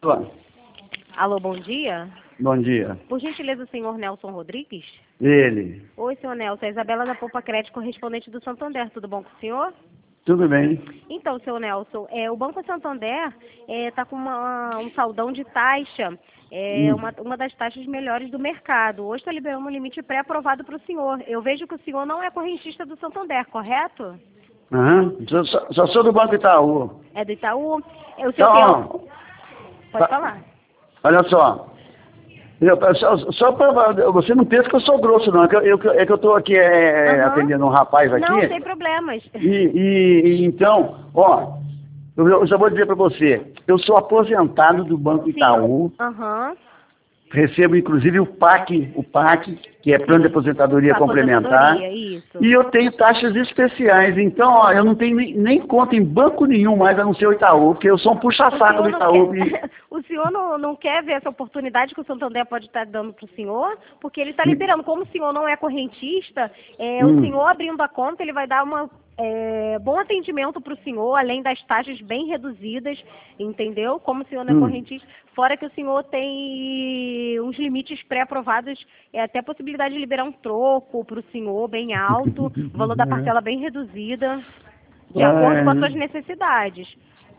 Tô. Alô, bom dia. Bom dia. Por gentileza, o senhor Nelson Rodrigues? Ele. Oi, senhor Nelson. É a Isabela da Poupa Crédito, correspondente do Santander. Tudo bom com o senhor? Tudo bem. Então, senhor Nelson, o Banco Santander está com um saldão de taxa, uma das taxas melhores do mercado. Hoje está liberando um limite pré-aprovado para o senhor. Eu vejo que o senhor não é correntista do Santander, correto? Aham. Só sou do Banco Itaú. É do Itaú? O senhor Então, Pode falar. olha só. Só para você não pensa que eu sou grosso, não. É que eu estou aqui atendendo um rapaz aqui. Não, sem problemas. Então, ó, eu já vou dizer para você. Eu sou aposentado do Banco Itaú. Aham. Recebo, inclusive, o PAC, que é Plano de Aposentadoria Complementar. Isso. E eu tenho taxas especiais. Então, ó, eu não tenho nem conta em banco nenhum mais, a não ser o Itaú, porque eu sou um puxa-saco do Itaú. O senhor não quer ver essa oportunidade que o Santander pode estar dando para o senhor? Porque ele está liberando. Como o senhor não é correntista, o senhor abrindo a conta, ele vai dar bom atendimento para o senhor, além das taxas bem reduzidas, entendeu? Como o senhor não é correntista, fora que o senhor tem uns limites pré-aprovados, até a possibilidade de liberar um troco para o senhor bem alto, o valor da parcela bem reduzida, de acordo com as suas necessidades.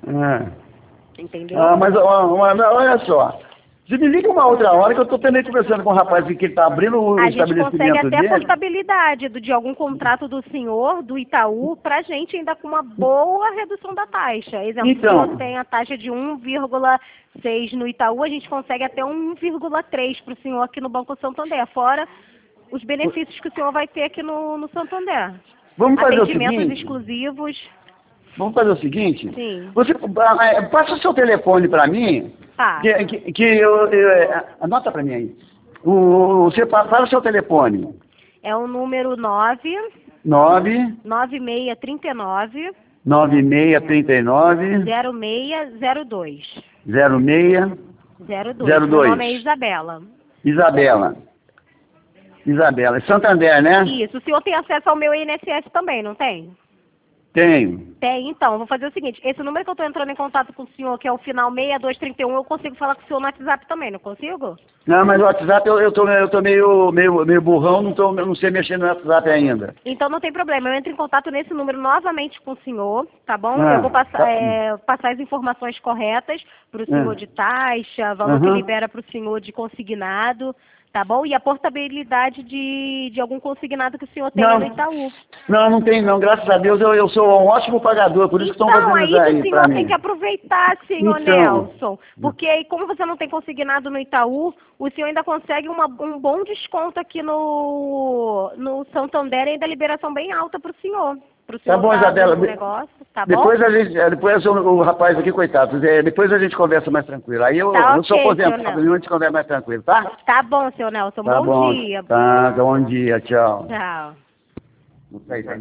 Entendeu? Mas olha só. Você me liga uma outra hora que eu estou também conversando com um rapaz que ele está abrindo o estabelecimento dele. A gente consegue até a portabilidade de algum contrato do senhor, do Itaú, para a gente ainda com uma boa redução da taxa. Exemplo, se o senhor tem a taxa de 1,6 no Itaú, a gente consegue até 1,3 para o senhor aqui no Banco Santander, fora os benefícios que o senhor vai ter aqui no Santander. Vamos fazer atendimentos exclusivos. Vamos fazer o seguinte? Sim. Você passa o seu telefone para mim. Tá. Anota para mim aí. Você fala o seu telefone. É o número 9639 0602. 0602. Meu nome é Isabela. Isabela. Santander, né? Isso. O senhor tem acesso ao meu INSS também, não tem? Tenho. Tem, então. Eu vou fazer o seguinte. Esse número que eu estou entrando em contato com o senhor, que é o final 6231, eu consigo falar com o senhor no WhatsApp também, não consigo? Não, mas o WhatsApp eu tô meio burrão, não sei mexer no WhatsApp ainda. Então não tem problema. Eu entro em contato nesse número novamente com o senhor, tá bom? Eu vou passar as informações corretas para o senhor de taxa, valor que libera para o senhor de consignado. Tá bom? E a portabilidade de algum consignado que o senhor tenha no Itaú. Não tem não. Graças a Deus eu sou um ótimo pagador, por isso que estão fazendo isso aí pra mim. Então, aí o senhor tem que aproveitar, senhor Nelson. Porque aí, como você não tem consignado no Itaú, o senhor ainda consegue um bom desconto aqui no Santander e ainda liberação bem alta para o senhor. Tá bom, Isabela. Tá depois o rapaz aqui, coitado, depois a gente conversa mais tranquilo. Aí eu sou aposentado, a gente conversa mais tranquilo, tá? Tá bom, senhor Nelson. Bom dia. Tá, bom dia, tchau. Tchau.